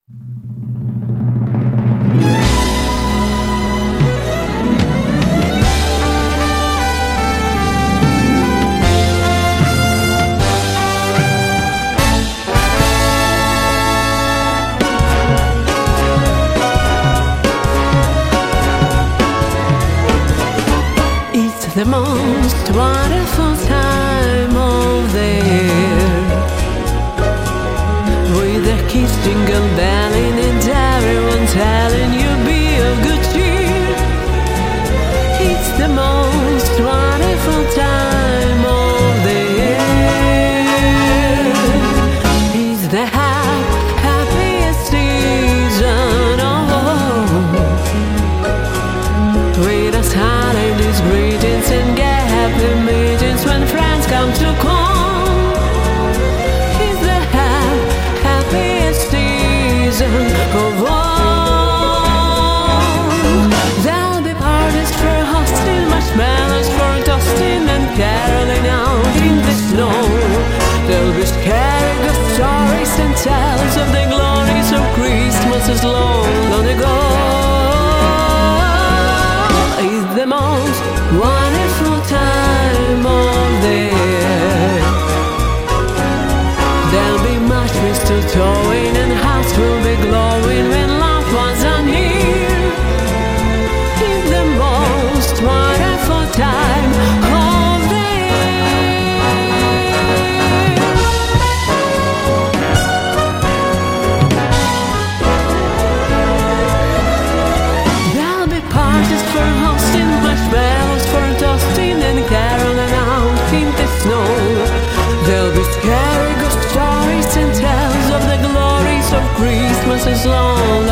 The most wonderful time of the year, with a kiss jingle belling and everyone telling you be of good cheer. It's the most wonderful time of the year. It's the happiest season of all, with us holidays, greetings and happy meetings when friends come to call. It's the happiest season of all. There'll be parties for hosting, marshmallows for toasting, and caroling out in the snow. There'll be scary ghost stories and tales of the glories of Christmas long ago. It's the most wonderful time of the year. There'll be much mistletoeing and hearts will be glowing when loved ones are near. It's the most wonderful time of the year. There'll be parties for hosting, marshmallows for toasting, and caroling out in the snow. There'll be scary ghost stories and tales of the glories of Christmas long